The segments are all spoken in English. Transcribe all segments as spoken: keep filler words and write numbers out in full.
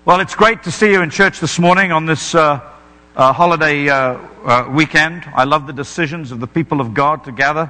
Well, it's great to see you in church this morning on this uh, uh, holiday uh, uh, weekend. I love the decisions of the people of God to gather.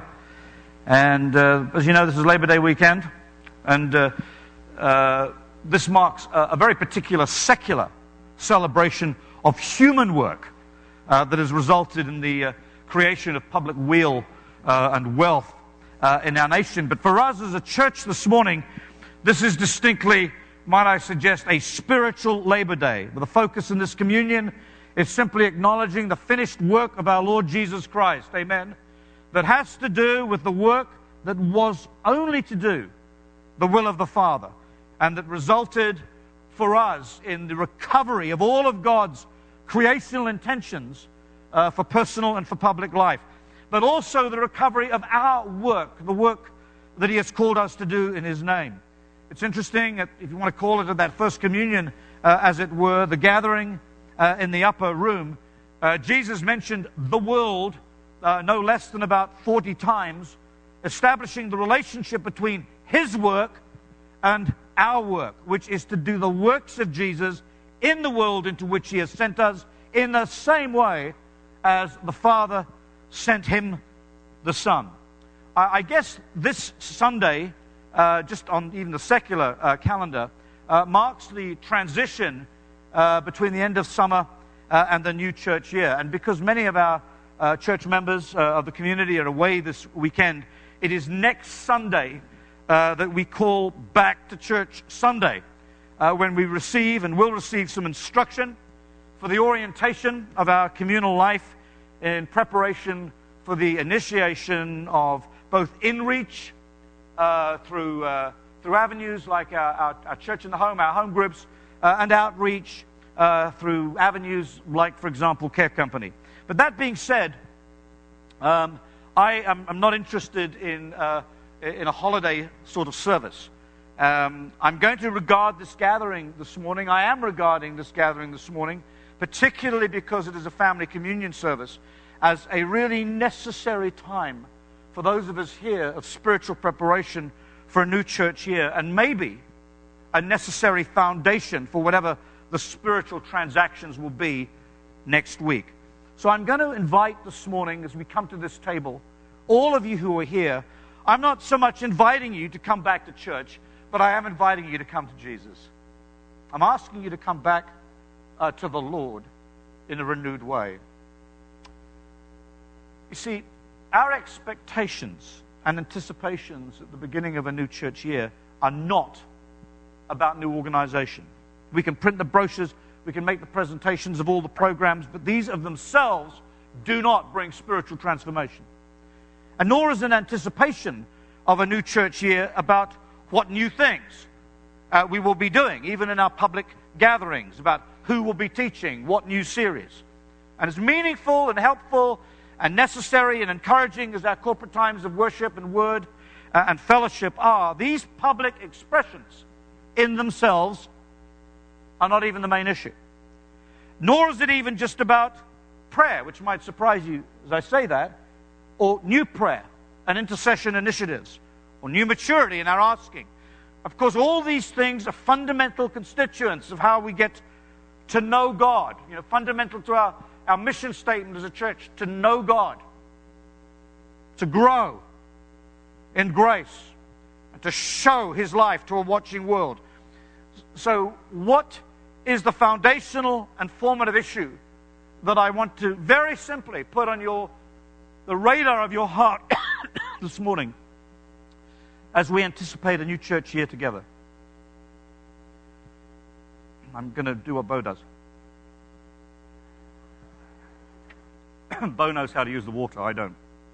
And uh, as you know, this is Labor Day weekend. And uh, uh, this marks a, a very particular secular celebration of human work uh, that has resulted in the uh, creation of public weal uh, and wealth uh, in our nation. But for us as a church this morning, this is distinctly, might I suggest, a spiritual Labor Day. The focus in this communion is simply acknowledging the finished work of our Lord Jesus Christ, amen, that has to do with the work that was only to do the will of the Father, and that resulted for us in the recovery of all of God's creational intentions uh, for personal and for public life, but also the recovery of our work, the work that He has called us to do in His name. It's interesting, if you want to call it that first communion, uh, as it were, the gathering uh, in the upper room, uh, Jesus mentioned the world uh, no less than about forty times, establishing the relationship between His work and our work, which is to do the works of Jesus in the world into which He has sent us, in the same way as the Father sent Him, the Son. I, I guess this Sunday, Uh, just on even the secular uh, calendar, uh, marks the transition uh, between the end of summer uh, and the new church year. And because many of our uh, church members uh, of the community are away this weekend, it is next Sunday uh, that we call Back to Church Sunday, uh, when we receive and will receive some instruction for the orientation of our communal life in preparation for the initiation of both InReach, Uh, through uh, through avenues like our, our, our church in the home, our home groups, uh, and outreach uh, through avenues like, for example, Care Company. But that being said, um, I am I'm not interested in uh, in a holiday sort of service. Um, I'm going to regard this gathering this morning. I am regarding this gathering this morning, particularly because it is a family communion service, as a really necessary time for those of us here of spiritual preparation for a new church year, and maybe a necessary foundation for whatever the spiritual transactions will be next week. So I'm going to invite this morning, as we come to this table, all of you who are here. I'm not so much inviting you to come back to church, but I am inviting you to come to Jesus. I'm asking you to come back uh, to the Lord in a renewed way. You see, our expectations and anticipations at the beginning of a new church year are not about new organization. We can print the brochures, we can make the presentations of all the programs, but these of themselves do not bring spiritual transformation. And nor is an anticipation of a new church year about what new things uh, we will be doing, even in our public gatherings, about who will be teaching, what new series. And as meaningful and helpful and necessary and encouraging as our corporate times of worship and word uh, and fellowship are, these public expressions in themselves are not even the main issue. Nor is it even just about prayer, which might surprise you as I say that, or new prayer and intercession initiatives, or new maturity in our asking. Of course, all these things are fundamental constituents of how we get to know God, you know, fundamental to our Our mission statement as a church, to know God, to grow in grace, and to show His life to a watching world. So what is the foundational and formative issue that I want to very simply put on your the radar of your heart this morning as we anticipate a new church year together? I'm going to do what Bo does. Bo knows how to use the water, I don't.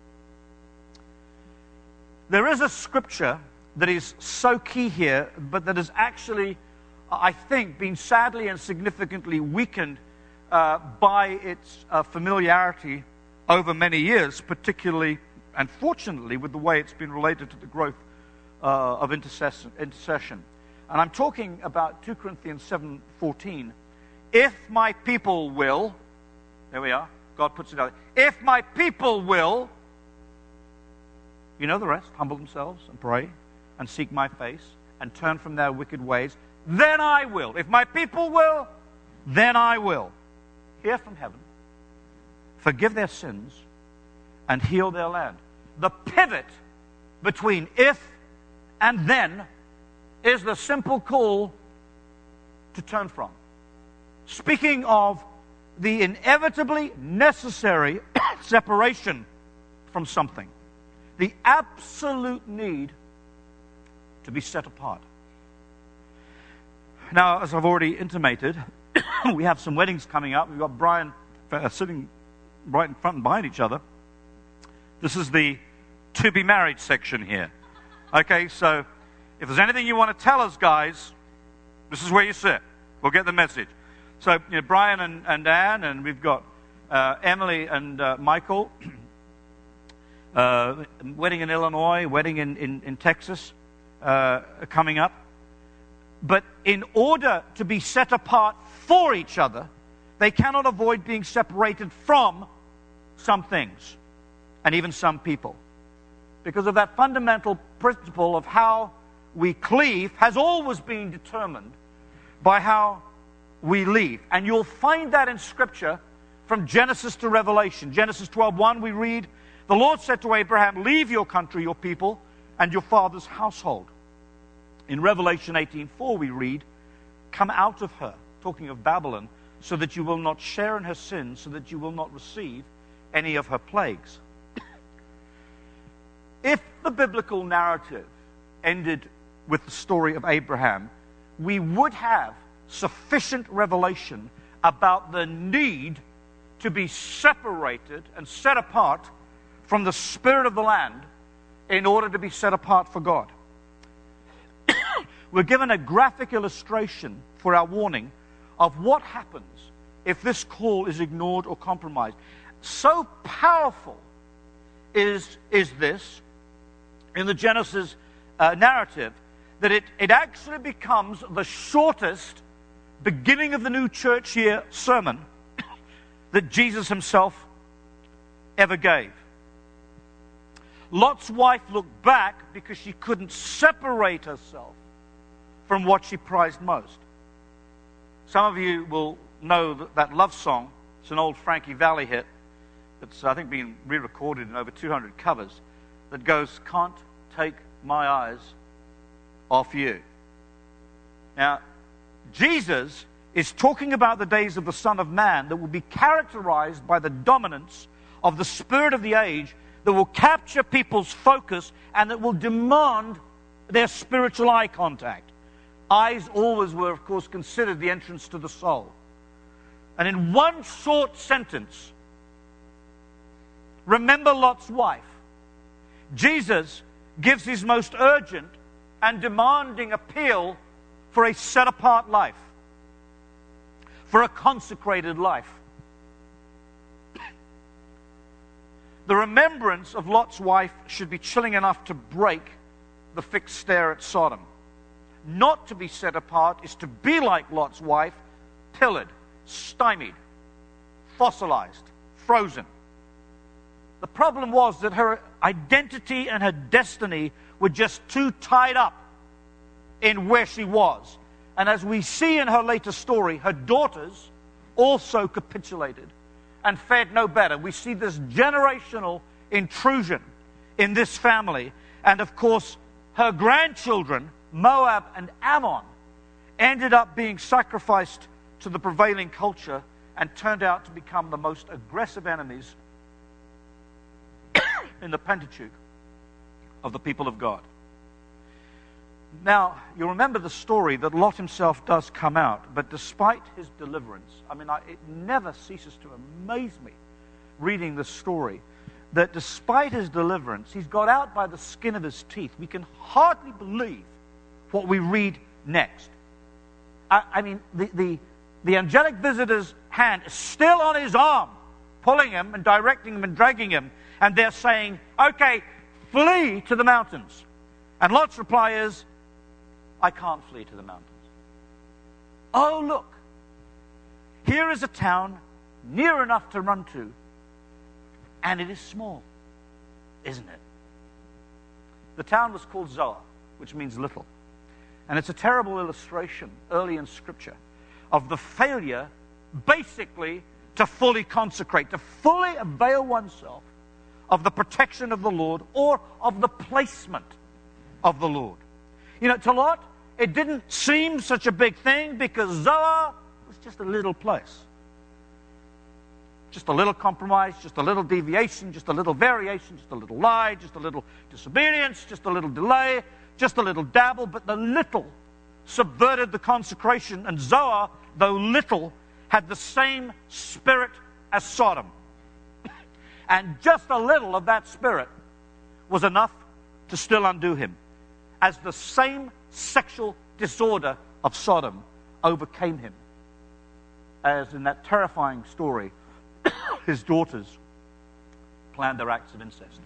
There is a scripture that is so key here, but that has actually, I think, been sadly and significantly weakened uh, by its uh, familiarity over many years, particularly, and fortunately, with the way it's been related to the growth uh, of intercession, intercession. And I'm talking about two Corinthians seven fourteen. If my people will, there we are, God puts it out. If my people will, you know the rest, humble themselves and pray and seek my face and turn from their wicked ways, then I will. If my people will, then I will hear from heaven, forgive their sins, and heal their land. The pivot between if and then is the simple call to turn from. Speaking of the inevitably necessary separation from something, the absolute need to be set apart. Now, as I've already intimated, we have some weddings coming up. We've got Brian uh, sitting right in front and behind each other. This is the to be married section here. Okay, so if there's anything you want to tell us, guys, this is where you sit. We'll get the message. So, you know, Brian and, and Anne, and we've got uh, Emily and uh, Michael. Uh, wedding in Illinois, wedding in, in, in Texas uh, coming up. But in order to be set apart for each other, they cannot avoid being separated from some things and even some people. Because of that fundamental principle of how we cleave has always been determined by how we leave. And you'll find that in Scripture from Genesis to Revelation. Genesis twelve one we read, the Lord said to Abraham, leave your country, your people, and your father's household. In Revelation eighteen four we read, come out of her, talking of Babylon, so that you will not share in her sins, so that you will not receive any of her plagues. If the biblical narrative ended with the story of Abraham, we would have sufficient revelation about the need to be separated and set apart from the spirit of the land in order to be set apart for God. We're given a graphic illustration for our warning of what happens if this call is ignored or compromised. So powerful is, is this in the Genesis uh, narrative that it, it actually becomes the shortest beginning of the new church year sermon that Jesus himself ever gave. Lot's wife looked back because she couldn't separate herself from what she prized most. Some of you will know that, that love song. It's an old Frankie Valli hit that's, I think, been re-recorded in over two hundred covers, that goes, can't take my eyes off you. Now, Jesus is talking about the days of the Son of Man that will be characterized by the dominance of the spirit of the age that will capture people's focus and that will demand their spiritual eye contact. Eyes always were, of course, considered the entrance to the soul. And in one short sentence, remember Lot's wife. Jesus gives his most urgent and demanding appeal for a set-apart life, for a consecrated life. The remembrance of Lot's wife should be chilling enough to break the fixed stare at Sodom. Not to be set apart is to be like Lot's wife, pillared, stymied, fossilized, frozen. The problem was that her identity and her destiny were just too tied up in where she was. And as we see in her later story, her daughters also capitulated and fared no better. We see this generational intrusion in this family. And of course, her grandchildren, Moab and Ammon, ended up being sacrificed to the prevailing culture and turned out to become the most aggressive enemies in the Pentateuch of the people of God. Now, you remember the story that Lot himself does come out, but despite his deliverance, I mean, I, it never ceases to amaze me reading this story, that despite his deliverance, he's got out by the skin of his teeth. We can hardly believe what we read next. I, I mean, the, the, the angelic visitor's hand is still on his arm, pulling him and directing him and dragging him, and they're saying, okay, flee to the mountains. And Lot's reply is, I can't flee to the mountains. Oh, look, here is a town near enough to run to, and it is small, isn't it? The town was called Zoar, which means little. And it's a terrible illustration early in Scripture of the failure, basically, to fully consecrate, to fully avail oneself of the protection of the Lord or of the placement of the Lord. You know, to Lot, it didn't seem such a big thing because Zoar was just a little place. Just a little compromise, just a little deviation, just a little variation, just a little lie, just a little disobedience, just a little delay, just a little dabble, but the little subverted the consecration, and Zoar, though little, had the same spirit as Sodom. And just a little of that spirit was enough to still undo him, as the same sexual disorder of Sodom overcame him, as in that terrifying story, his daughters planned their acts of incest.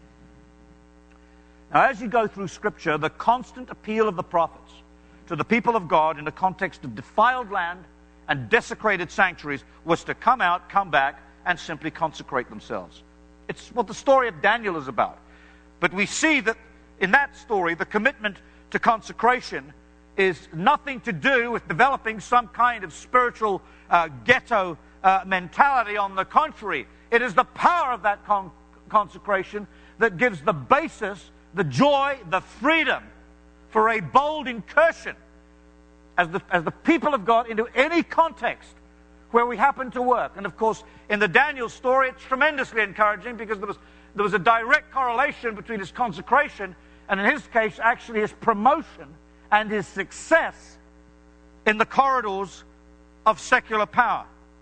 Now, as you go through Scripture, the constant appeal of the prophets to the people of God in the context of defiled land and desecrated sanctuaries was to come out, come back, and simply consecrate themselves. It's what the story of Daniel is about. But we see that in that story, the commitment to consecration is nothing to do with developing some kind of spiritual uh, ghetto uh, mentality. On the contrary, it is the power of that con- consecration that gives the basis, the joy, the freedom for a bold incursion as the, as the people of God into any context where we happen to work. And of course, in the Daniel story, it's tremendously encouraging because there was, there was a direct correlation between his consecration and, in his case, actually his promotion and his success in the corridors of secular power.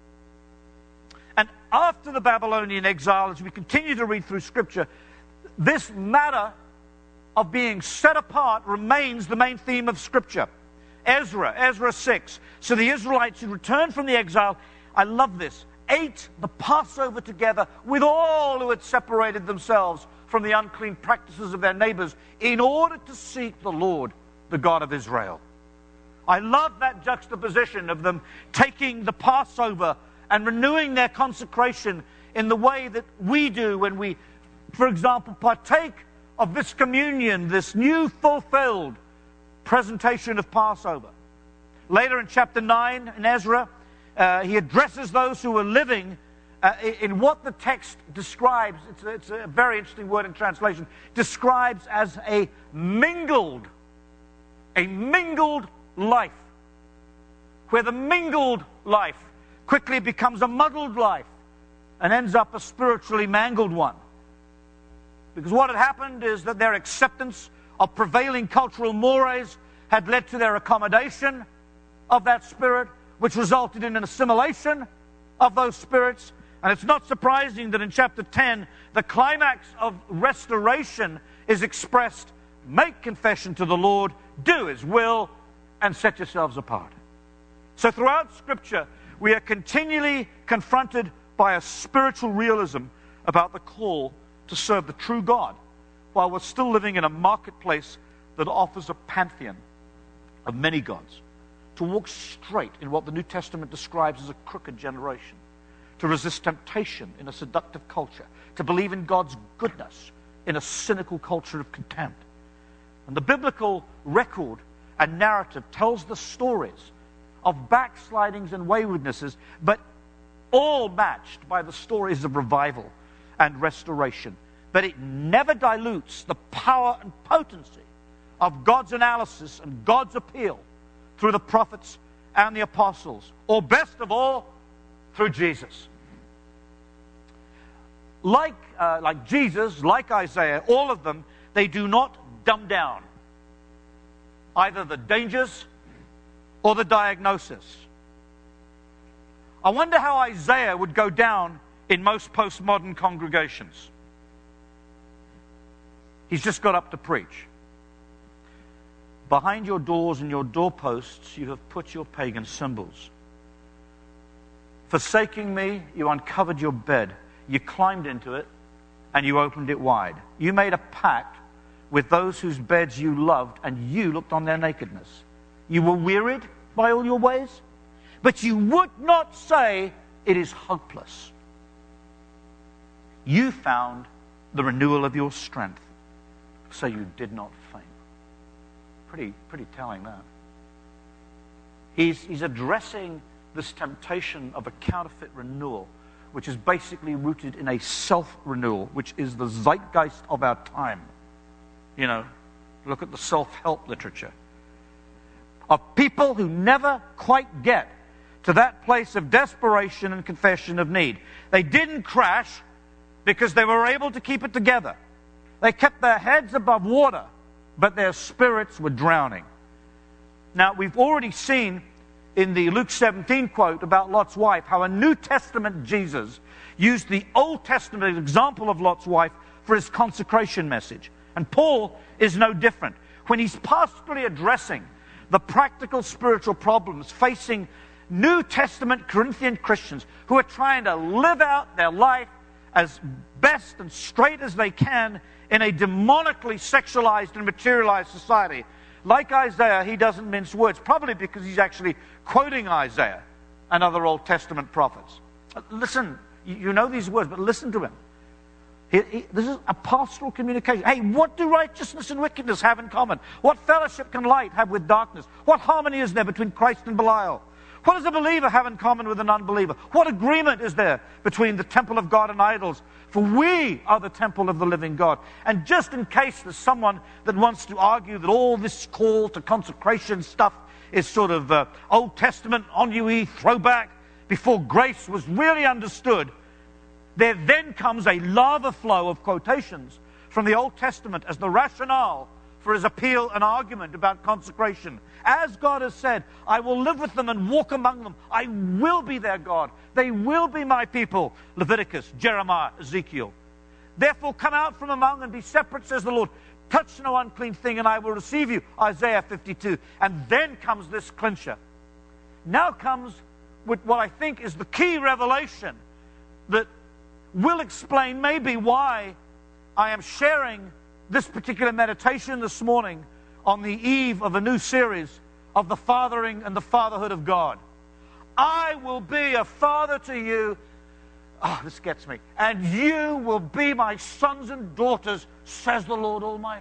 And after the Babylonian exile, as we continue to read through Scripture, this matter of being set apart remains the main theme of Scripture. Ezra, Ezra six. So the Israelites who returned from the exile, I love this, ate the Passover together with all who had separated themselves from the unclean practices of their neighbors in order to seek the Lord, the God of Israel. I love that juxtaposition of them taking the Passover and renewing their consecration in the way that we do when we, for example, partake of this communion, this new fulfilled presentation of Passover. Later in chapter nine in Ezra, uh, he addresses those who were living uh, in what the text describes, it's a, it's a very interesting word in translation, describes as a mingled, a mingled life, where the mingled life quickly becomes a muddled life and ends up a spiritually mangled one. Because what had happened is that their acceptance of prevailing cultural mores had led to their accommodation of that spirit, which resulted in an assimilation of those spirits. And it's not surprising that in chapter ten, the climax of restoration is expressed: make confession to the Lord, do His will, and set yourselves apart. So throughout Scripture, we are continually confronted by a spiritual realism about the call to serve the true God, while we're still living in a marketplace that offers a pantheon of many gods. To walk straight in what the New Testament describes as a crooked generation. To resist temptation in a seductive culture. To believe in God's goodness in a cynical culture of contempt. And the biblical record and narrative tells the stories of backslidings and waywardnesses, but all matched by the stories of revival and restoration. But it never dilutes the power and potency of God's analysis and God's appeal through the prophets and the apostles, or best of all, through Jesus. Like, uh, like Jesus, like Isaiah, all of them, they do not dumb down either the dangers or the diagnosis. I wonder how Isaiah would go down in most postmodern congregations. He's just got up to preach. Behind your doors and your doorposts you have put your pagan symbols. Forsaking me, you uncovered your bed. You climbed into it and you opened it wide. You made a pact with those whose beds you loved, and you looked on their nakedness. You were wearied by all your ways, but you would not say it is hopeless. You found the renewal of your strength, so you did not faint. Pretty, pretty telling that. He's, he's addressing this temptation of a counterfeit renewal, which is basically rooted in a self-renewal, which is the zeitgeist of our time. You know, look at the self-help literature. Of people who never quite get to that place of desperation and confession of need. They didn't crash because they were able to keep it together. They kept their heads above water, but their spirits were drowning. Now, we've already seen in the Luke seventeen quote about Lot's wife how a New Testament Jesus used the Old Testament example of Lot's wife for his consecration message. And Paul is no different. When he's pastorally addressing the practical spiritual problems facing New Testament Corinthian Christians who are trying to live out their life as best and straight as they can in a demonically sexualized and materialized society. Like Isaiah, he doesn't mince words, probably because he's actually quoting Isaiah and other Old Testament prophets. Listen, you know these words, but listen to him. He, he, this is a pastoral communication. Hey, what do righteousness and wickedness have in common? What fellowship can light have with darkness? What harmony is there between Christ and Belial? What does a believer have in common with an unbeliever? What agreement is there between the temple of God and idols? For we are the temple of the living God. And just in case there's someone that wants to argue that all this call to consecration stuff is sort of uh, Old Testament, ennui, throwback, before grace was really understood, there then comes a lava flow of quotations from the Old Testament as the rationale for his appeal and argument about consecration. As God has said, I will live with them and walk among them. I will be their God. They will be my people. Leviticus, Jeremiah, Ezekiel. Therefore come out from among and be separate, says the Lord. Touch no unclean thing and I will receive you. Isaiah fifty-two. And then comes this clincher. Now comes with what I think is the key revelation that will explain maybe why I am sharing this particular meditation this morning on the eve of a new series of the fathering and the fatherhood of God. I will be a father to you. Oh, this gets me. And you will be my sons and daughters, says the Lord Almighty.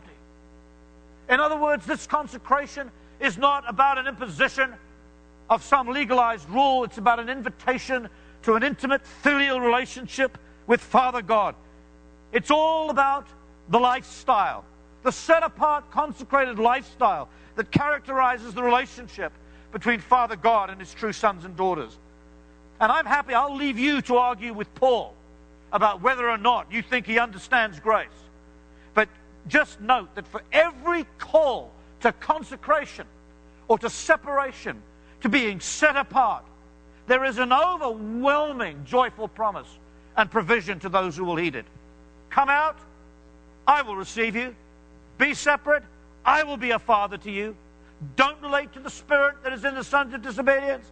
In other words, this consecration is not about an imposition of some legalized rule. It's about an invitation to an intimate filial relationship with Father God. It's all about the lifestyle, the set-apart, consecrated lifestyle that characterizes the relationship between Father God and his true sons and daughters. And I'm happy, I'll leave you to argue with Paul about whether or not you think he understands grace. But just note that for every call to consecration or to separation, to being set apart, there is an overwhelming joyful promise and provision to those who will heed it. Come out, I will receive you. Be separate, I will be a father to you. Don't relate to the spirit that is in the sons of disobedience.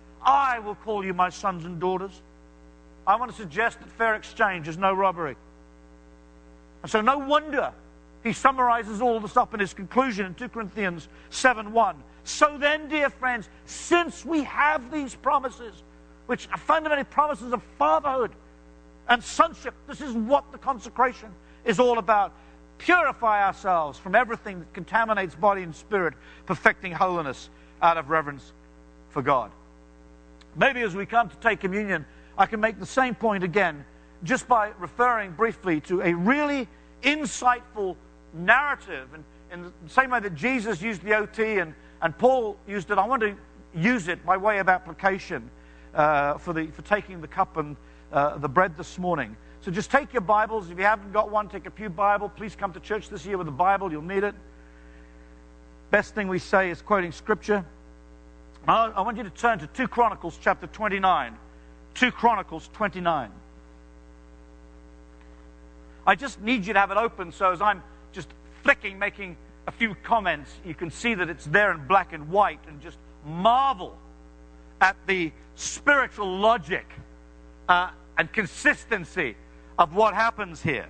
I will call you my sons and daughters. I want to suggest that fair exchange is no robbery. And so no wonder he summarizes all this up in his conclusion in two Corinthians seven one. So then, dear friends, since we have these promises, which are fundamentally promises of fatherhood and sonship, this is what the consecration is all about. Purify ourselves from everything that contaminates body and spirit, perfecting holiness out of reverence for God. Maybe as we come to take communion, I can make the same point again, just by referring briefly to a really insightful narrative. And in the same way that Jesus used the O T and, and Paul used it, I want to use it by way of application uh, for, the, for taking the cup and uh, the bread this morning. So just take your Bibles. If you haven't got one, take a pew Bible. Please come to church this year with a Bible. You'll need it. Best thing we say is quoting Scripture. I want you to turn to two Chronicles chapter twenty-nine. two Chronicles twenty-nine. I just need you to have it open so as I'm just flicking, making a few comments, you can see that it's there in black and white and just marvel at the spiritual logic uh, and consistency of what happens here.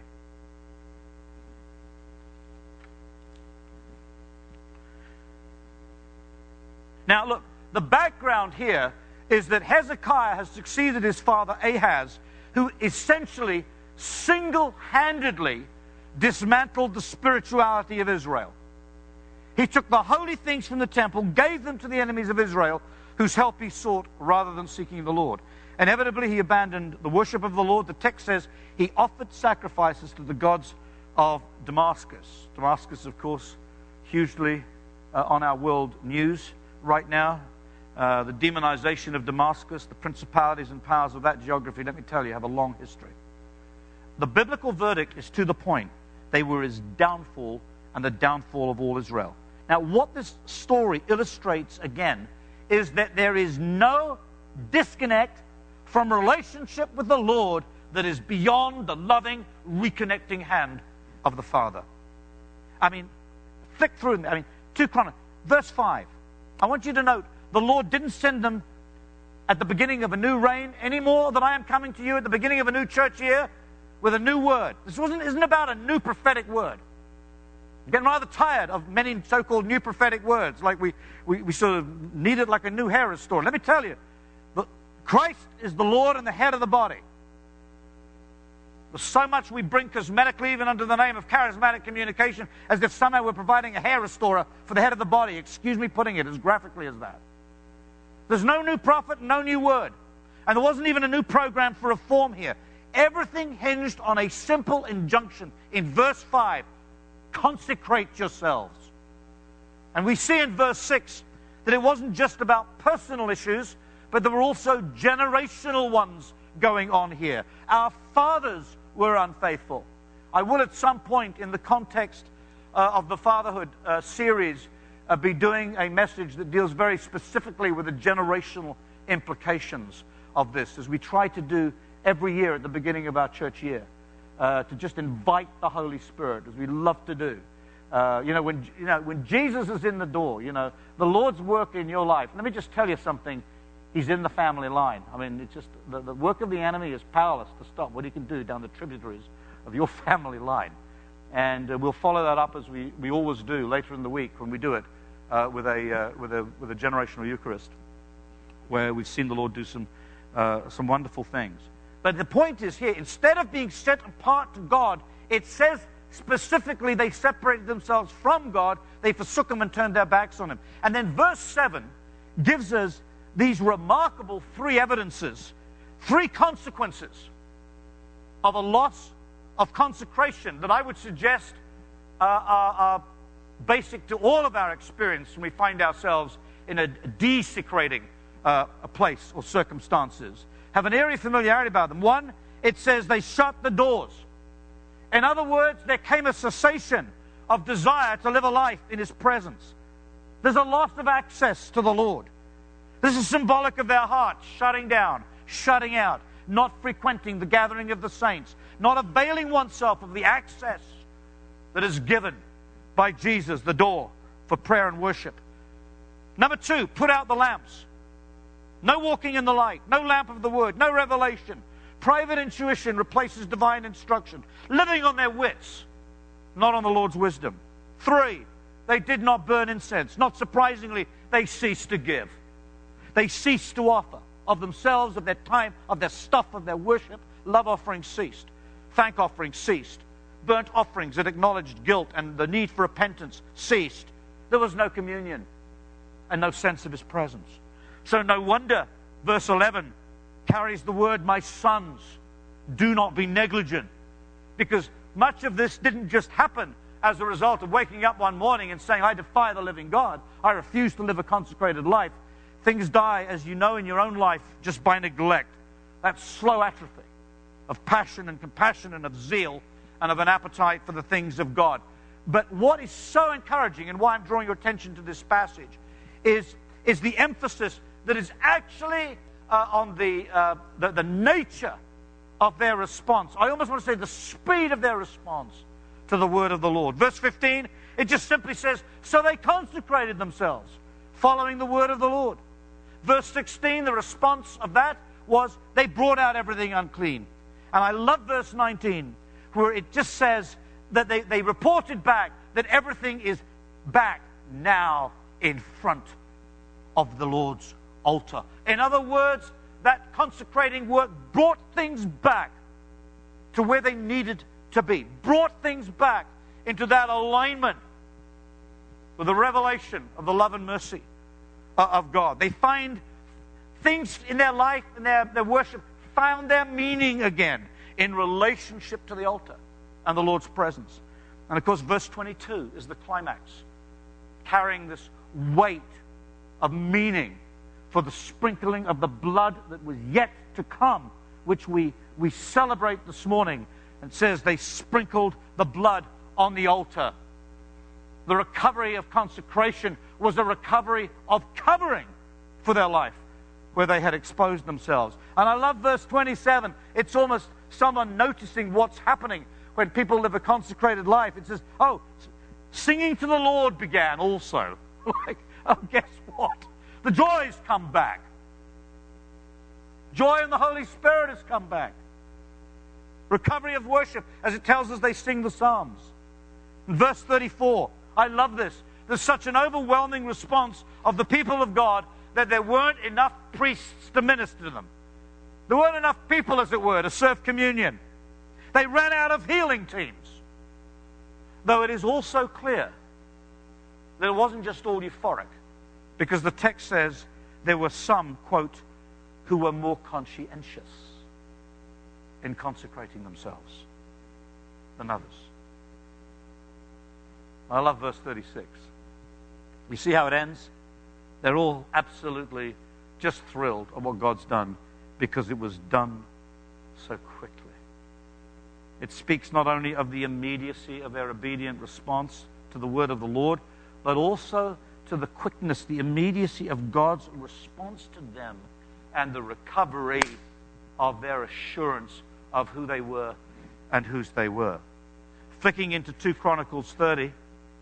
Now look, the background here is that Hezekiah has succeeded his father Ahaz, who essentially single-handedly dismantled the spirituality of Israel. He took the holy things from the temple, gave them to the enemies of Israel, whose help he sought rather than seeking the Lord. Inevitably, he abandoned the worship of the Lord. The text says he offered sacrifices to the gods of Damascus. Damascus, of course, hugely uh, on our world news right now. Uh, the demonization of Damascus, the principalities and powers of that geography, let me tell you, have a long history. The biblical verdict is to the point. They were his downfall and the downfall of all Israel. Now, what this story illustrates, again, is that there is no disconnect from relationship with the Lord that is beyond the loving, reconnecting hand of the Father. I mean, flick through, I mean, two Chronicles, verse five. I want you to note, the Lord didn't send them at the beginning of a new reign any more than I am coming to you at the beginning of a new church year with a new word. This wasn't, isn't about a new prophetic word. I'm getting rather tired of many so-called new prophetic words, like we, we, we sort of need it like a new hair restorer. Let me tell you, the, Christ is the Lord and the head of the body. There's so much we bring cosmetically, even under the name of charismatic communication, as if somehow we're providing a hair restorer for the head of the body. Excuse me putting it as graphically as that. There's no new prophet, no new word. And there wasn't even a new program for reform here. Everything hinged on a simple injunction in verse five. Consecrate yourselves. And we see in verse six that it wasn't just about personal issues, but there were also generational ones going on here. Our fathers were unfaithful. I will at some point in the context uh, of the fatherhood uh, series uh, be doing a message that deals very specifically with the generational implications of this, as we try to do every year at the beginning of our church year, uh, to just invite the Holy Spirit, as we love to do. Uh, you know, when you know when Jesus is in the door, you know, the Lord's work in your life. Let me just tell you something. He's in the family line. I mean, it's just the, the work of the enemy is powerless to stop what he can do down the tributaries of your family line. And uh, we'll follow that up as we, we always do later in the week when we do it uh, with a uh, with a with a generational Eucharist, where we've seen the Lord do some uh, some wonderful things. But the point is here, instead of being set apart to God, it says specifically they separated themselves from God, they forsook him and turned their backs on him. And then verse seven gives us these remarkable three evidences, three consequences of a loss of consecration that I would suggest uh, are, are basic to all of our experience when we find ourselves in a desecrating uh, a place or circumstances. Have an eerie familiarity about them. One, it says they shut the doors. In other words, there came a cessation of desire to live a life in his presence. There's a loss of access to the Lord. This is symbolic of their hearts shutting down, shutting out, not frequenting the gathering of the saints, not availing oneself of the access that is given by Jesus, the door for prayer and worship. Number two, put out the lamps. No walking in the light, no lamp of the word, no revelation. Private intuition replaces divine instruction. Living on their wits, not on the Lord's wisdom. Three, they did not burn incense. Not surprisingly, they ceased to give. They ceased to offer of themselves, of their time, of their stuff, of their worship. Love offerings ceased. Thank offerings ceased. Burnt offerings that acknowledged guilt and the need for repentance ceased. There was no communion and no sense of his presence. So no wonder verse eleven carries the word, my sons, do not be negligent. Because much of this didn't just happen as a result of waking up one morning and saying, I defy the living God. I refuse to live a consecrated life. Things die, as you know, in your own life just by neglect. That slow atrophy of passion and compassion and of zeal and of an appetite for the things of God. But what is so encouraging, and why I'm drawing your attention to this passage, is, is the emphasis that is actually uh, on the, uh, the, the nature of their response. I almost want to say the speed of their response to the word of the Lord. Verse fifteen, it just simply says, so they consecrated themselves, following the word of the Lord. Verse sixteen, the response of that was they brought out everything unclean. And I love verse nineteen, where it just says that they, they reported back that everything is back now in front of the Lord's altar. In other words, that consecrating work brought things back to where they needed to be, brought things back into that alignment with the revelation of the love and mercy of God. They find things in their life and their, their worship found their meaning again in relationship to the altar and the Lord's presence. And of course, verse twenty-two is the climax, carrying this weight of meaning for the sprinkling of the blood that was yet to come, which we, we celebrate this morning. And says they sprinkled the blood on the altar. The recovery of consecration was a recovery of covering for their life, where they had exposed themselves. And I love verse twenty-seven. It's almost someone noticing what's happening when people live a consecrated life. It says, oh, singing to the Lord began also. Like, oh, guess what? The joy's come back. Joy in the Holy Spirit has come back. Recovery of worship, as it tells us they sing the Psalms. In verse thirty-four, I love this. There's such an overwhelming response of the people of God that there weren't enough priests to minister to them. There weren't enough people, as it were, to serve communion. They ran out of healing teams. Though it is also clear that it wasn't just all euphoric, because the text says there were some, quote, who were more conscientious in consecrating themselves than others. I love verse thirty-six. You see how it ends? They're all absolutely just thrilled at what God's done because it was done so quickly. It speaks not only of the immediacy of their obedient response to the word of the Lord, but also to the quickness, the immediacy of God's response to them and the recovery of their assurance of who they were and whose they were. Flicking into two Chronicles thirty.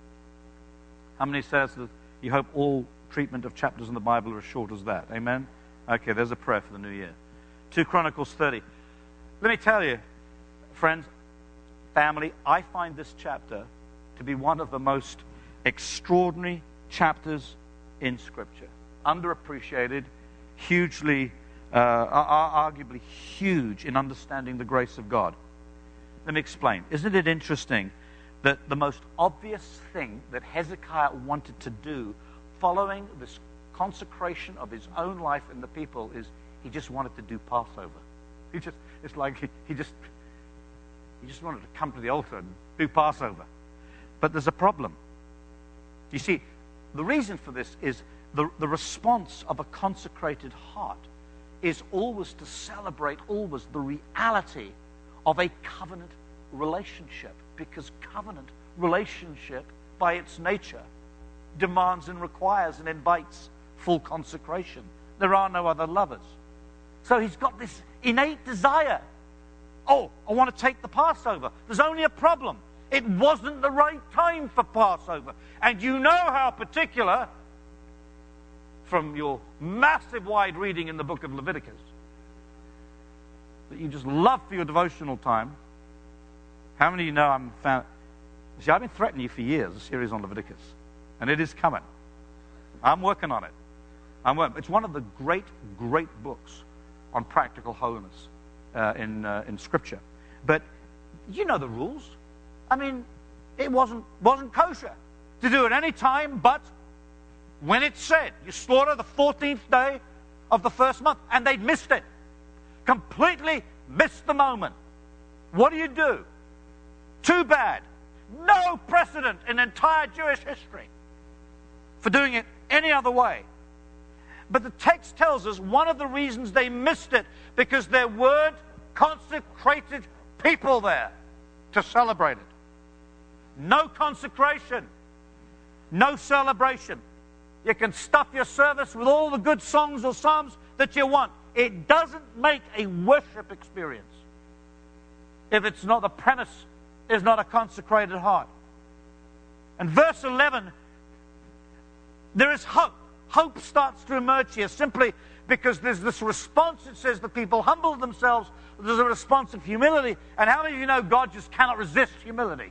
How many says that you hope all treatment of chapters in the Bible are as short as that? Amen? Okay, there's a prayer for the new year. two Chronicles thirty. Let me tell you, friends, family, I find this chapter to be one of the most extraordinary chapters in Scripture. Underappreciated, hugely Uh, arguably huge in understanding the grace of God. Let me explain. Isn't it interesting that the most obvious thing that Hezekiah wanted to do following this consecration of his own life and the people is he just wanted to do Passover. He just, it's like he, he just he just wanted to come to the altar and do Passover. But there's a problem. You see, the reason for this is the, the response of a consecrated heart is always to celebrate always the reality of a covenant relationship, because covenant relationship by its nature demands and requires and invites full consecration. There are no other lovers. So he's got this innate desire. Oh, I want to take the Passover. There's only a problem. It wasn't the right time for Passover. And you know how particular, from your massive wide reading in the book of Leviticus, that you just love for your devotional time. How many of you know I'm found? See, I've been threatening you for years, a series on Leviticus, and it is coming. I'm working on it. I'm working. It's one of the great, great books on practical holiness uh, in uh, in Scripture. But you know the rules. I mean, it wasn't wasn't kosher to do it any time but when it said you slaughter the fourteenth day of the first month, and they'd missed it. Completely missed the moment. What do you do? Too bad. No precedent in entire Jewish history for doing it any other way. But the text tells us one of the reasons they missed it, because there weren't consecrated people there to celebrate it. No consecration. No celebration. You can stuff your service with all the good songs or psalms that you want. It doesn't make a worship experience if it's not, the premise is not a consecrated heart. And verse eleven, there is hope. Hope starts to emerge here simply because there's this response. It says the people humbled themselves. There's a response of humility. And how many of you know God just cannot resist humility?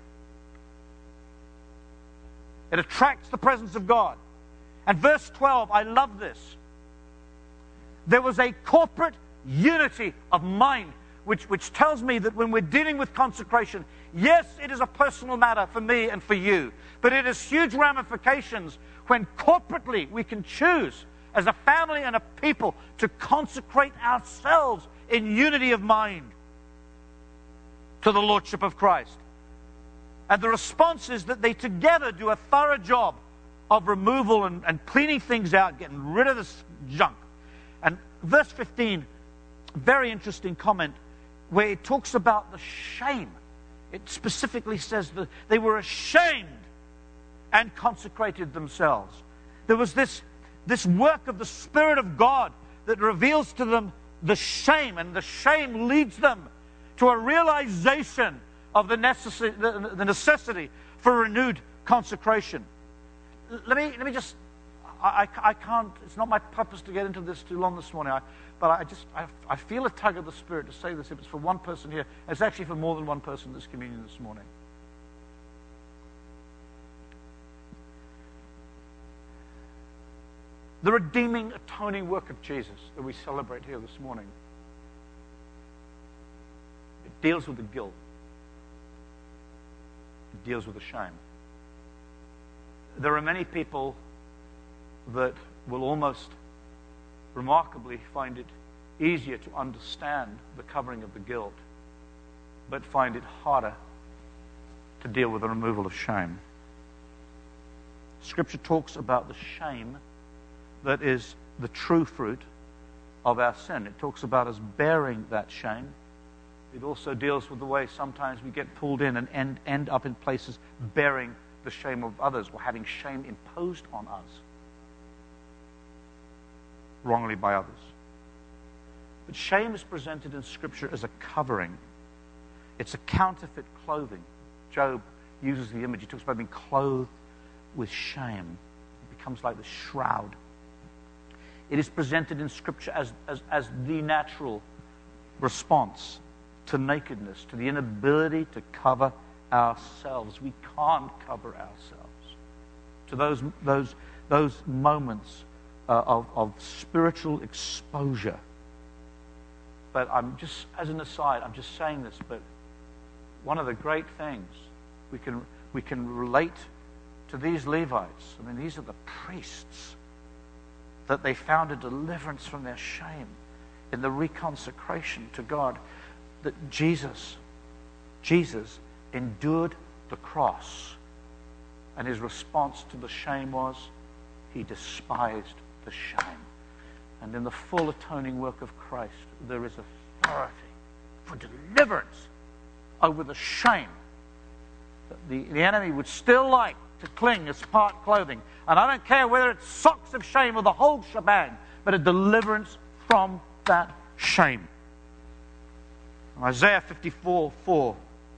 It attracts the presence of God. And verse twelve, I love this. There was a corporate unity of mind, which, which tells me that when we're dealing with consecration, yes, it is a personal matter for me and for you, but it has huge ramifications when corporately we can choose as a family and a people, to consecrate ourselves in unity of mind to the Lordship of Christ. And the response is that they together do a thorough job of removal and, and cleaning things out, getting rid of this junk. And verse fifteen, very interesting comment, where it talks about the shame. It specifically says that they were ashamed and consecrated themselves. There was this, this work of the Spirit of God that reveals to them the shame, and the shame leads them to a realization of the necessity, the, the necessity for renewed consecration. Let me, let me just, I, I, I can't, it's not my purpose to get into this too long this morning, I, but I just, I, I feel a tug of the Spirit to say this. If it's for one person here, it's actually for more than one person in this communion this morning. The redeeming, atoning work of Jesus that we celebrate here this morning, it deals with the guilt. It deals with the shame. There are many people that will almost remarkably find it easier to understand the covering of the guilt, but find it harder to deal with the removal of shame. Scripture talks about the shame that is the true fruit of our sin. It talks about us bearing that shame. It also deals with the way sometimes we get pulled in and end, end up in places bearing the shame of others, or having shame imposed on us wrongly by others. But shame is presented in Scripture as a covering. It's a counterfeit clothing. Job uses the image. He talks about being clothed with shame. It becomes like the shroud. It is presented in Scripture as, as, as the natural response to nakedness, to the inability to cover ourselves. We can't cover ourselves. To those, those, those moments uh, of, of spiritual exposure. But I'm just, as an aside, I'm just saying this, but one of the great things we can, we can relate to these Levites, I mean, these are the priests, that they found a deliverance from their shame in the reconsecration to God, that Jesus, Jesus endured the cross, and his response to the shame was he despised the shame. And in the full atoning work of Christ, there is authority for deliverance over the shame that the, the enemy would still like to cling as part clothing. And I don't care whether it's socks of shame or the whole shebang, but a deliverance from that shame. Isaiah fifty-four four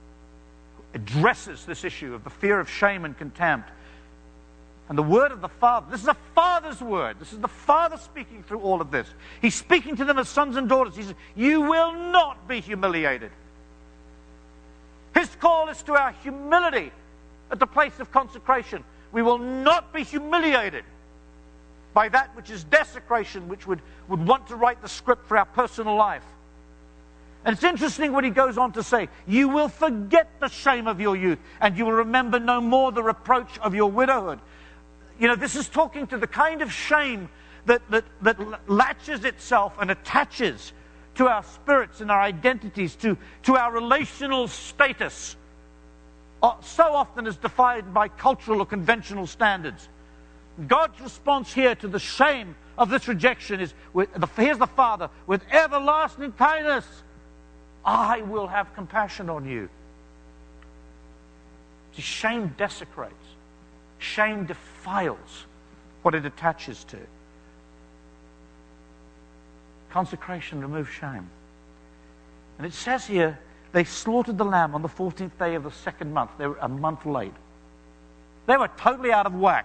addresses this issue of the fear of shame and contempt. And the word of the Father, this is a Father's word. This is the Father speaking through all of this. He's speaking to them as sons and daughters. He says, you will not be humiliated. His call is to our humility at the place of consecration. We will not be humiliated by that which is desecration, which would, would want to write the script for our personal life. And it's interesting what he goes on to say. You will forget the shame of your youth, and you will remember no more the reproach of your widowhood. You know, this is talking to the kind of shame that, that, that latches itself and attaches to our spirits and our identities, to, to our relational status, so often is defined by cultural or conventional standards. God's response here to the shame of this rejection is, with the, here's the Father, with everlasting kindness, I will have compassion on you. See, shame desecrates. Shame defiles what it attaches to. Consecration removes shame. And it says here, they slaughtered the lamb on the fourteenth day of the second month. They were a month late. They were totally out of whack.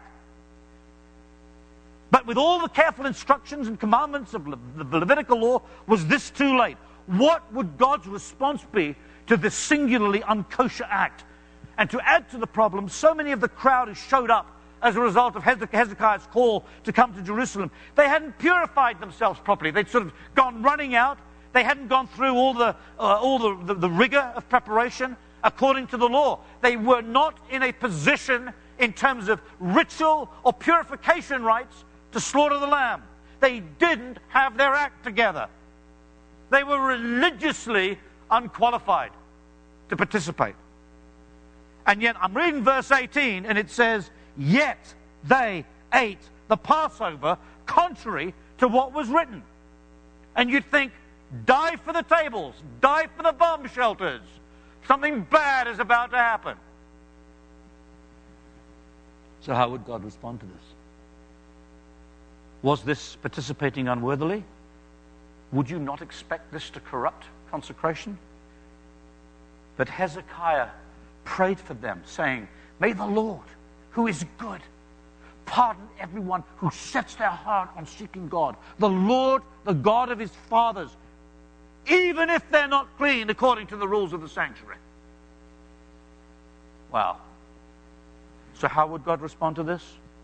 But with all the careful instructions and commandments of Le- the Levitical law, was this too late? What would God's response be to this singularly unkosher act? And to add to the problem, so many of the crowd who showed up as a result of Hezekiah's call to come to Jerusalem, they hadn't purified themselves properly. They'd sort of gone running out. They hadn't gone through all the uh, all the, the, the rigor of preparation according to the law. They were not in a position in terms of ritual or purification rites to slaughter the lamb. they didn't have their act together. They were religiously unqualified to participate. And yet I'm reading verse eighteen, and it says, yet they ate the Passover contrary to what was written. And you'd think, dive for the tables, dive for the bomb shelters. Something bad is about to happen. So how would God respond to this? Was this participating unworthily? Would you not expect this to corrupt consecration? But Hezekiah prayed for them, saying, may the Lord, who is good, pardon everyone who sets their heart on seeking God. The Lord, the God of his fathers, even if they're not clean according to the rules of the sanctuary. Wow. So how would God respond to this?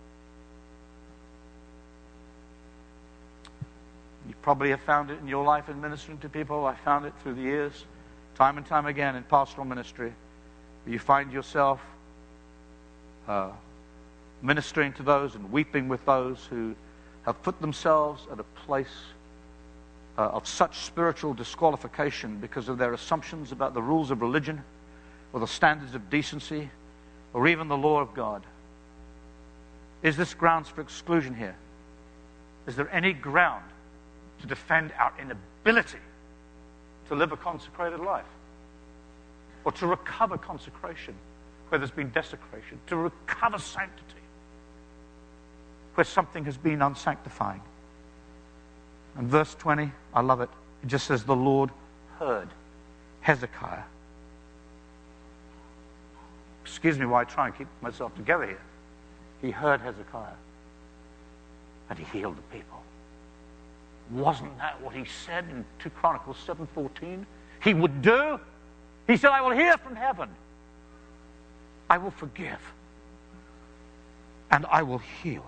You probably have found it in your life in ministering to people. I found it through the years, time and time again in pastoral ministry. You find yourself uh, ministering to those and weeping with those who have put themselves at a place uh, of such spiritual disqualification because of their assumptions about the rules of religion or the standards of decency or even the law of God. Is this grounds for exclusion here? Is there any ground to defend our inability to live a consecrated life? Or to recover consecration where there's been desecration, to recover sanctity where something has been unsanctifying? And verse twenty, I love it. It just says, the Lord heard Hezekiah. Excuse me while I try and keep myself together here. He heard Hezekiah and he healed the people. Wasn't that what he said in Second Chronicles seven fourteen? He would do? He said, I will hear from heaven. I will forgive. And I will heal.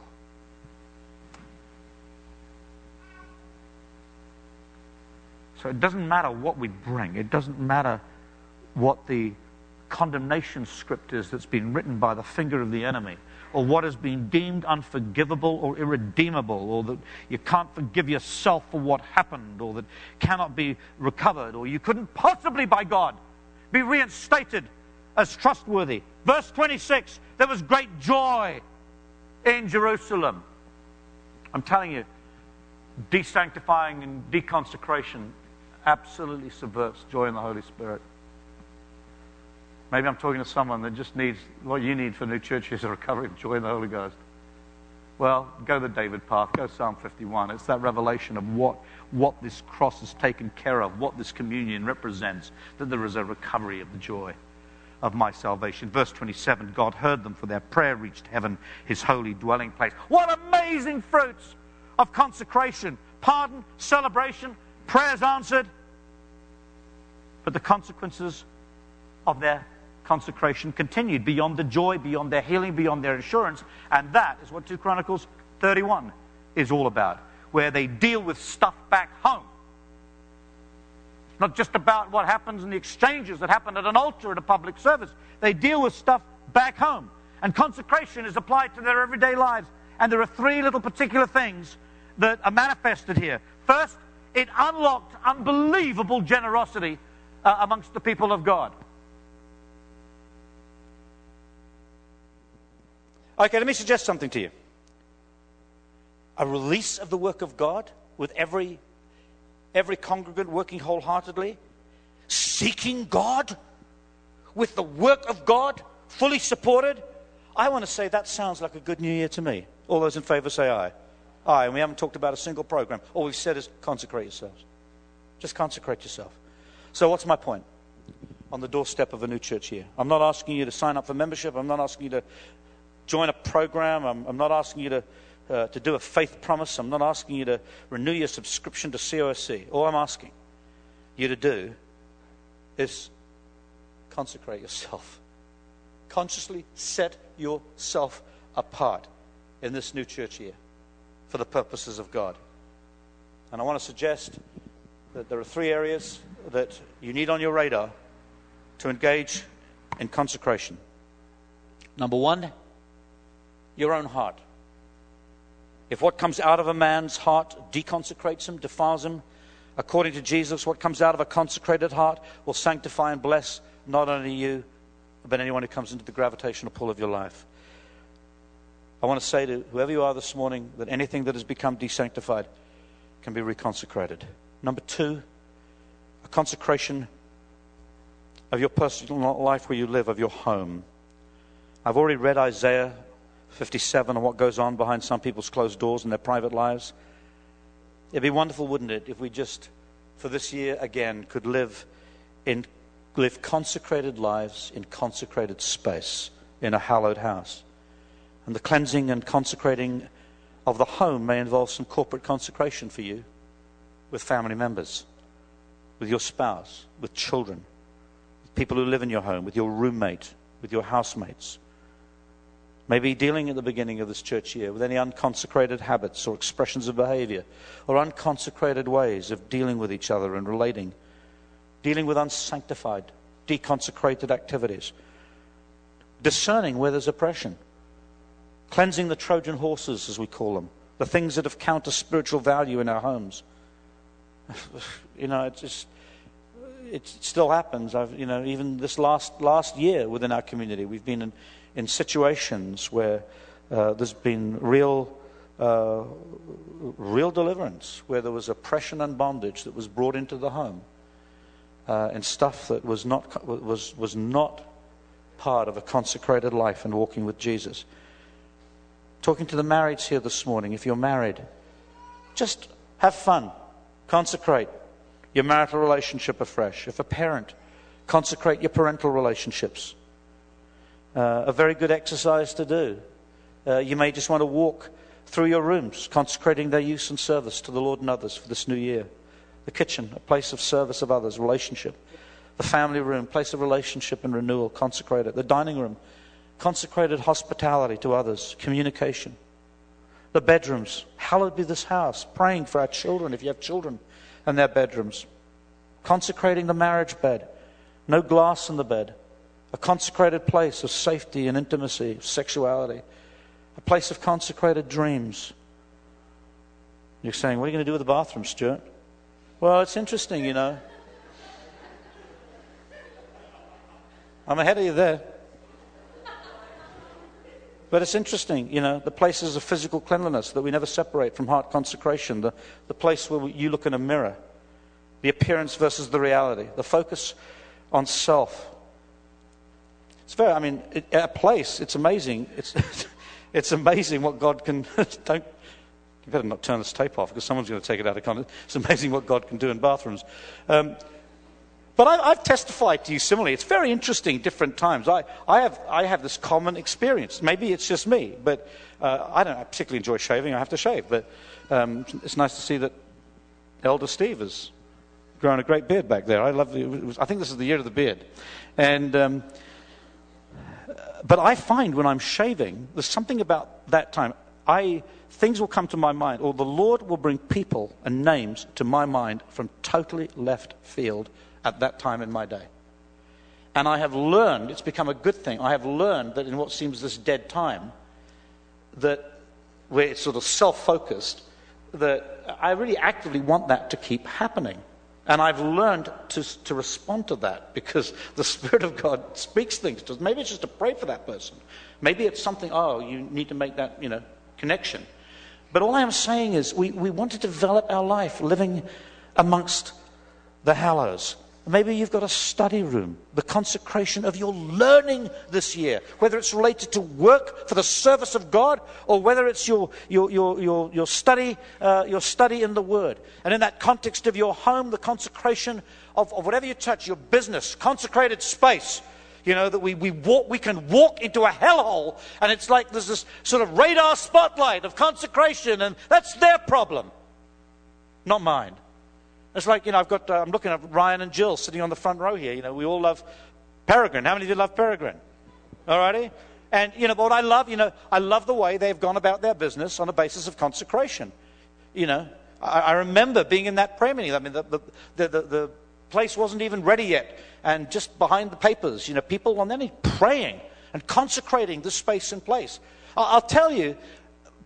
So it doesn't matter what we bring. It doesn't matter what the condemnation script is that's been written by the finger of the enemy, or what has been deemed unforgivable or irredeemable, or that you can't forgive yourself for what happened, or that cannot be recovered, or you couldn't possibly by God be reinstated as trustworthy. Verse twenty-six, there was great joy in Jerusalem. I'm telling you, desanctifying and deconsecration absolutely subverts joy in the Holy Spirit. Maybe I'm talking to someone that just needs, what you need for New Church is a recovery of joy in the Holy Ghost. Well, go the David path, go Psalm fifty-one. It's that revelation of what, what this cross has taken care of, what this communion represents, that there is a recovery of the joy of my salvation. Verse twenty-seven, God heard them, for their prayer reached heaven, his holy dwelling place. What amazing fruits of consecration, pardon, celebration, prayers answered. But the consequences of their consecration continued beyond the joy, beyond their healing, beyond their assurance. And that is what Second Chronicles thirty-one is all about, where they deal with stuff back home. It's not just about what happens in the exchanges that happen at an altar at a public service. They deal with stuff back home. And consecration is applied to their everyday lives. And there are three little particular things that are manifested here. First, it unlocked unbelievable generosity uh, amongst the people of God. Okay, let me suggest something to you. A release of the work of God with every, every congregant working wholeheartedly, seeking God with the work of God fully supported. I want to say that sounds like a good new year to me. All those in favor say aye. Aye, and we haven't talked about a single program. All we've said is consecrate yourselves. Just consecrate yourself. So what's my point? On the doorstep of a new church here. I'm not asking you to sign up for membership. I'm not asking you to join a program. I'm, I'm not asking you to, uh, to do a faith promise. I'm not asking you to renew your subscription to C O S C. All I'm asking you to do is consecrate yourself. Consciously set yourself apart in this new church year for the purposes of God. And I want to suggest that there are three areas that you need on your radar to engage in consecration. Number one, your own heart. If what comes out of a man's heart deconsecrates him, defiles him, according to Jesus, what comes out of a consecrated heart will sanctify and bless not only you, but anyone who comes into the gravitational pull of your life. I want to say to whoever you are this morning that anything that has become desanctified can be reconsecrated. Number two, a consecration of your personal life where you live, of your home. I've already read Isaiah fifty-seven and what goes on behind some people's closed doors in their private lives. It'd be wonderful, wouldn't it, if we just, for this year again, could live in live consecrated lives in consecrated space in a hallowed house. And the cleansing and consecrating of the home may involve some corporate consecration for you with family members, with your spouse, with children, with people who live in your home, with your roommate, with your housemates. Maybe dealing at the beginning of this church year with any unconsecrated habits or expressions of behavior or unconsecrated ways of dealing with each other and relating. Dealing with unsanctified, deconsecrated activities. Discerning where there's oppression. Cleansing the Trojan horses, as we call them. The things that have counter spiritual value in our homes. You know, it's just, it still happens. I've, you know, even this last last year within our community, we've been in, in situations where uh, there's been real, uh, real deliverance, where there was oppression and bondage that was brought into the home, uh, and stuff that was not was was not part of a consecrated life and walking with Jesus. Talking to the marrieds here this morning, if you're married, just have fun. Consecrate your marital relationship afresh. If a parent, consecrate your parental relationships. Uh, a very good exercise to do. Uh, you may just want to walk through your rooms, consecrating their use and service to the Lord and others for this new year. The kitchen, a place of service of others, relationship. The family room, place of relationship and renewal, consecrate it. The dining room, consecrated hospitality to others, communication. The bedrooms, hallowed be this house, praying for our children, if you have children, and their bedrooms. Consecrating the marriage bed, no glass in the bed. A consecrated place of safety and intimacy, sexuality. A place of consecrated dreams. You're saying, what are you going to do with the bathroom, Stuart? Well, it's interesting, you know. I'm ahead of you there. But it's interesting, you know, the places of physical cleanliness that we never separate from heart consecration, the, the place where you look in a mirror, the appearance versus the reality, the focus on self. It's very, I mean, it, a place, it's amazing. It's it's amazing what God can, don't, you better not turn this tape off because someone's going to take it out of context. It's amazing what God can do in bathrooms. Um, But I, I've testified to you similarly. It's very interesting, different times. I, I have I have this common experience. Maybe it's just me, but uh, I don't I particularly enjoy shaving. I have to shave, but um, it's nice to see that Elder Steve has grown a great beard back there. I love the. It was, I think this is the year of the beard, and um, but I find when I'm shaving, there's something about that time. I things will come to my mind, or the Lord will bring people and names to my mind from totally left field at that time in my day. And I have learned, it's become a good thing, I have learned that in what seems this dead time, that where it's sort of self-focused, that I really actively want that to keep happening. And I've learned to, to respond to that because the Spirit of God speaks things to us. Maybe it's just to pray for that person. Maybe it's something, oh, you need to make that, you know, connection. But all I'm saying is we, we want to develop our life living amongst the hallows. Maybe you've got a study room, the consecration of your learning this year, whether it's related to work for the service of God or whether it's your your your your, your study uh, your study in the Word. And in that context of your home, the consecration of, of whatever you touch, your business, consecrated space. You know, that we, we walk we can walk into a hellhole and it's like there's this sort of radar spotlight of consecration, and that's their problem, not mine. It's like, you know, I've got, uh, I'm looking at Ryan and Jill sitting on the front row here. You know, we all love Peregrine. How many of you love Peregrine? All righty? And, you know, but what I love, you know, I love the way they've gone about their business on a basis of consecration. You know, I, I remember being in that prayer meeting. I mean, the, the, the, the, the place wasn't even ready yet. And just behind the papers, you know, people on then praying and consecrating this space and place. I'll, I'll tell you,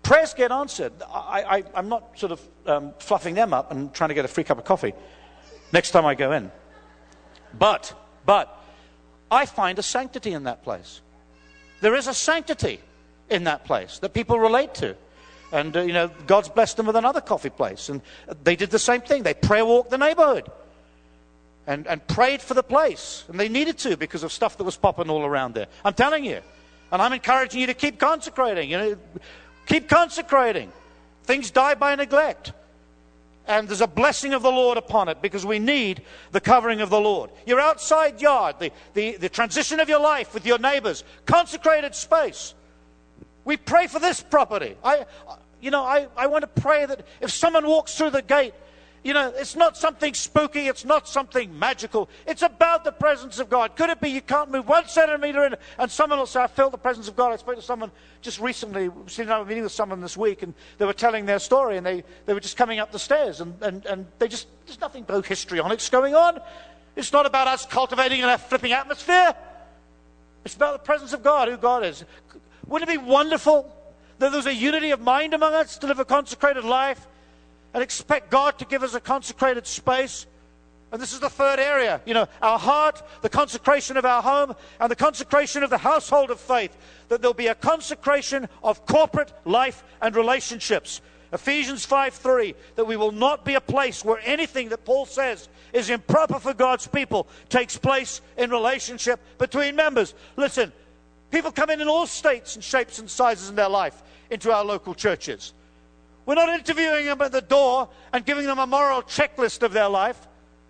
prayers get answered. I, I, I'm not sort of um, fluffing them up and trying to get a free cup of coffee next time I go in. But, but, I find a sanctity in that place. There is a sanctity in that place that people relate to. And, uh, you know, God's blessed them with another coffee place. And they did the same thing. They prayer walked the neighborhood. And, and prayed for the place. And they needed to because of stuff that was popping all around there. I'm telling you. And I'm encouraging you to keep consecrating. You know, keep consecrating. Things die by neglect. And there's a blessing of the Lord upon it because we need the covering of the Lord. Your outside yard, the, the, the transition of your life with your neighbors, consecrated space. We pray for this property. I, you know, I, I want to pray that if someone walks through the gate, you know, it's not something spooky. It's not something magical. It's about the presence of God. Could it be you can't move one centimeter in and someone will say, I felt the presence of God. I spoke to someone just recently, sitting down meeting with someone this week, and they were telling their story, and they, they were just coming up the stairs, and, and, and they just, there's nothing no histrionics going on. It's not about us cultivating a flipping atmosphere. It's about the presence of God, who God is. Wouldn't it be wonderful that there was a unity of mind among us to live a consecrated life? And expect God to give us a consecrated space. And this is the third area. You know, our heart, the consecration of our home, and the consecration of the household of faith. That there'll be a consecration of corporate life and relationships. Ephesians five three, that we will not be a place where anything that Paul says is improper for God's people takes place in relationship between members. Listen, people come in in all states and shapes and sizes in their life into our local churches. We're not interviewing them at the door and giving them a moral checklist of their life.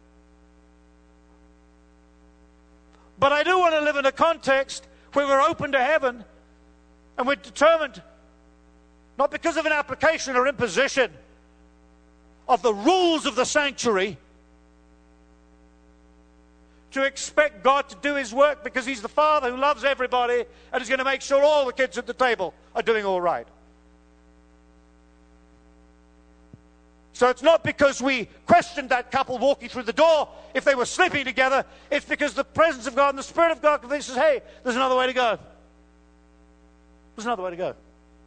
But I do want to live in a context where we're open to heaven and we're determined, not because of an application or imposition of the rules of the sanctuary, to expect God to do His work because He's the Father who loves everybody and is going to make sure all the kids at the table are doing all right. So it's not because we questioned that couple walking through the door if they were sleeping together. It's because the presence of God and the Spirit of God convinces, hey, there's another way to go. There's another way to go.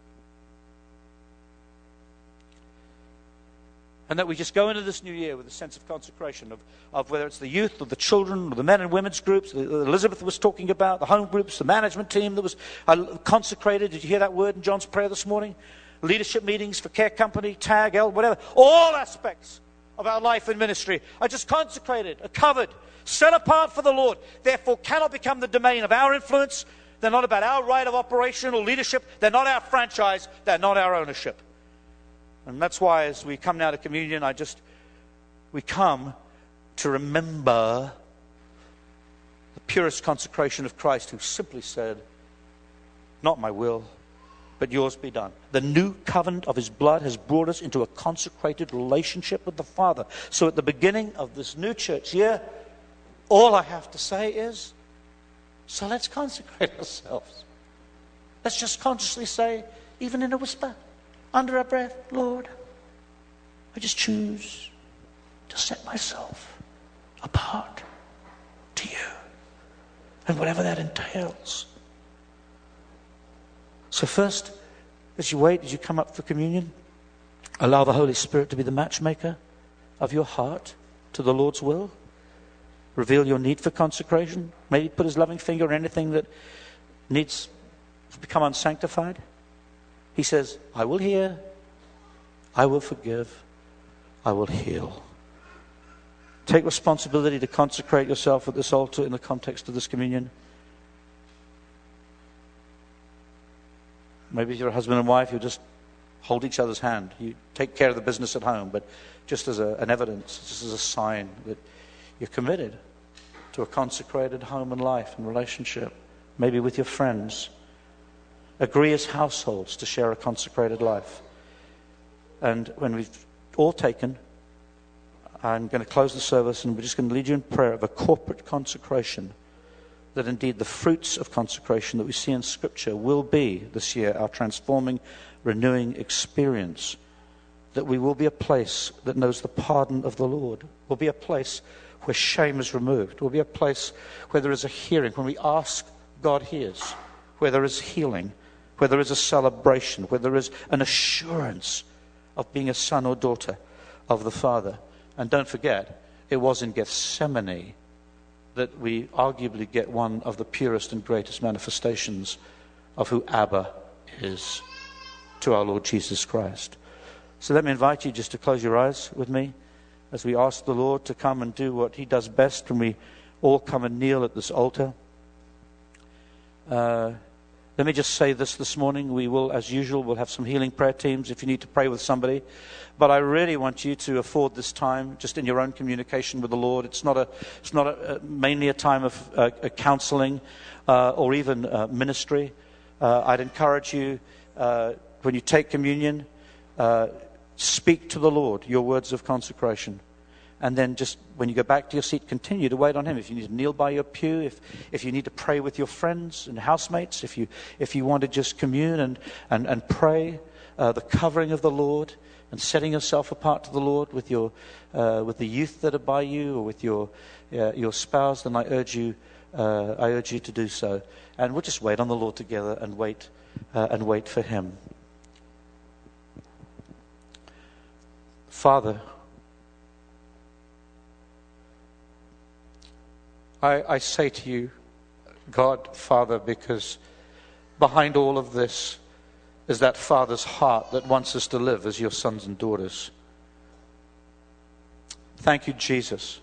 And that we just go into this new year with a sense of consecration of, of whether it's the youth or the children or the men and women's groups that Elizabeth was talking about, the home groups, the management team that was consecrated. Did you hear that word in John's prayer this morning? Leadership meetings for Care Company, Tag, L, whatever. All aspects of our life and ministry are just consecrated, are covered, set apart for the Lord. Therefore cannot become the domain of our influence. They're not about our right of operation or leadership. They're not our franchise. They're not our ownership. And that's why as we come now to communion, I just, we come to remember the purest consecration of Christ, who simply said, not my will, but yours be done. The new covenant of His blood has brought us into a consecrated relationship with the Father. So at the beginning of this new church year, all I have to say is, so let's consecrate ourselves. Let's just consciously say, even in a whisper, under our breath, Lord, I just choose to set myself apart to you. And whatever that entails. So first, as you wait, as you come up for communion, allow the Holy Spirit to be the matchmaker of your heart to the Lord's will. Reveal your need for consecration. Maybe put His loving finger on anything that needs to become unsanctified. He says, I will hear, I will forgive, I will heal. Take responsibility to consecrate yourself at this altar in the context of this communion. Maybe if you're a husband and wife, you just hold each other's hand. You take care of the business at home, but just as a, an evidence, just as a sign that you're committed to a consecrated home and life and relationship. Maybe with your friends. Agree as households to share a consecrated life. And when we've all taken, I'm going to close the service and we're just going to lead you in prayer of a corporate consecration. That indeed the fruits of consecration that we see in Scripture will be this year our transforming, renewing experience. That we will be a place that knows the pardon of the Lord. We'll be a place where shame is removed. We'll be a place where there is a hearing. When we ask, God hears. Where there is healing. where there is a celebration, where there is an assurance of being a son or daughter of the Father. And don't forget, it was in Gethsemane that we arguably get one of the purest and greatest manifestations of who Abba is to our Lord Jesus Christ. So let me invite you just to close your eyes with me as we ask the Lord to come and do what he does best when we all come and kneel at this altar. Uh, let me just say this this morning. We will, as usual, we'll have some healing prayer teams if you need to pray with somebody. But I really want you to afford this time just in your own communication with the Lord. It's not a, it's not a, uh, mainly a time of uh, counseling uh, or even uh, ministry. Uh, I'd encourage you, uh, when you take communion, uh, speak to the Lord your words of consecration. And then just when you go back to your seat, continue to wait on him. If you need to kneel by your pew, if if you need to pray with your friends and housemates, if you if you want to just commune and, and, and pray uh, the covering of the Lord and setting yourself apart to the Lord with your uh, with the youth that are by you or with your uh, your spouse, then I urge you uh, I urge you to do so. And we'll just wait on the Lord together and wait uh, and wait for him. Father, I, I say to you, God, Father, because behind all of this is that Father's heart that wants us to live as your sons and daughters. Thank you, Jesus,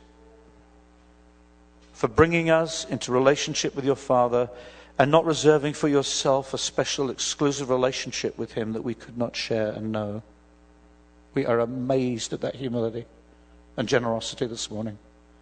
for bringing us into relationship with your Father and not reserving for yourself a special, exclusive relationship with him that we could not share and know. We are amazed at that humility and generosity this morning.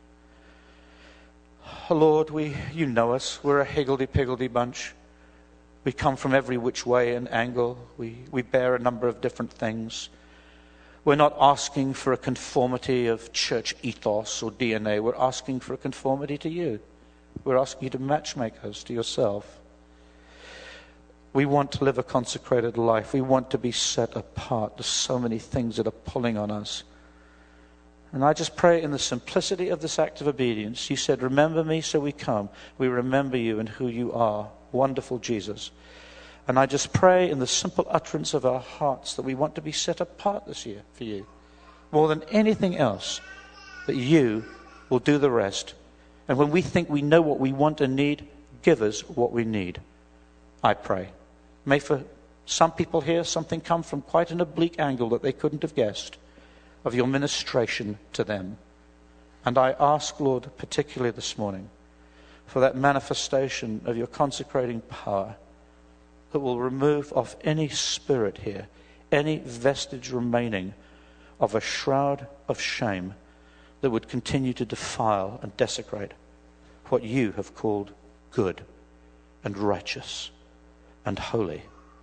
Lord, we, you know us. We're a higgledy-piggledy bunch. We come from every which way and angle. We, we bear a number of different things. We're not asking for a conformity of church ethos or D N A. We're asking for a conformity to you. We're asking you to matchmake us to yourself. We want to live a consecrated life. We want to be set apart. There's so many things that are pulling on us. And I just pray in the simplicity of this act of obedience. You said, remember me, so we come. We remember you and who you are. Wonderful Jesus. And I just pray in the simple utterance of our hearts that we want to be set apart this year for you. More than anything else, that you will do the rest. And when we think we know what we want and need, give us what we need. I pray. May for some people here something come from quite an oblique angle that they couldn't have guessed of your ministration to them. And I ask, Lord, particularly this morning, for that manifestation of your consecrating power that will remove off any spirit here, any vestige remaining of a shroud of shame that would continue to defile and desecrate what you have called good and righteous and holy.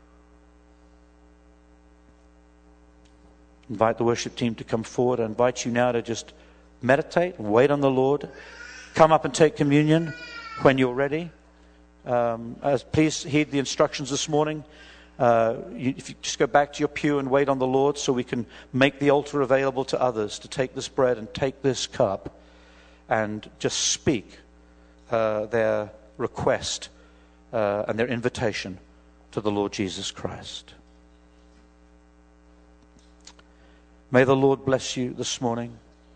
Invite the worship team to come forward. I invite you now to just meditate, wait on the Lord. Come up and take communion when you're ready. Um, as, please heed the instructions this morning. Uh, you, if you just go back to your pew and wait on the Lord so we can make the altar available to others to take this bread and take this cup and just speak uh, their request uh, and their invitation to the Lord Jesus Christ. May the Lord bless you this morning.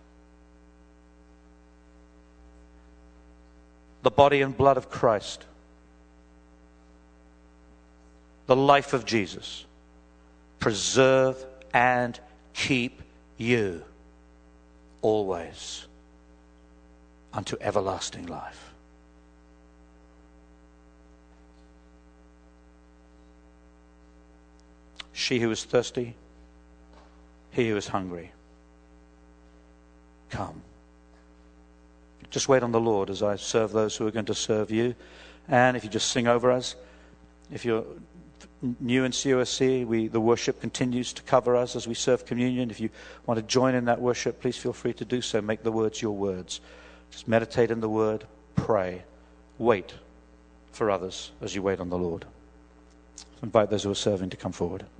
The body and blood of Christ, the life of Jesus, preserve and keep you always unto everlasting life. She who is thirsty, he who is hungry, come. Just wait on the Lord as I serve those who are going to serve you. And if you just sing over us, if you're new in C O S C, we, the worship continues to cover us as we serve communion. If you want to join in that worship, please feel free to do so. Make the words your words. Just meditate in the word, pray, wait for others as you wait on the Lord. Invite those who are serving to come forward.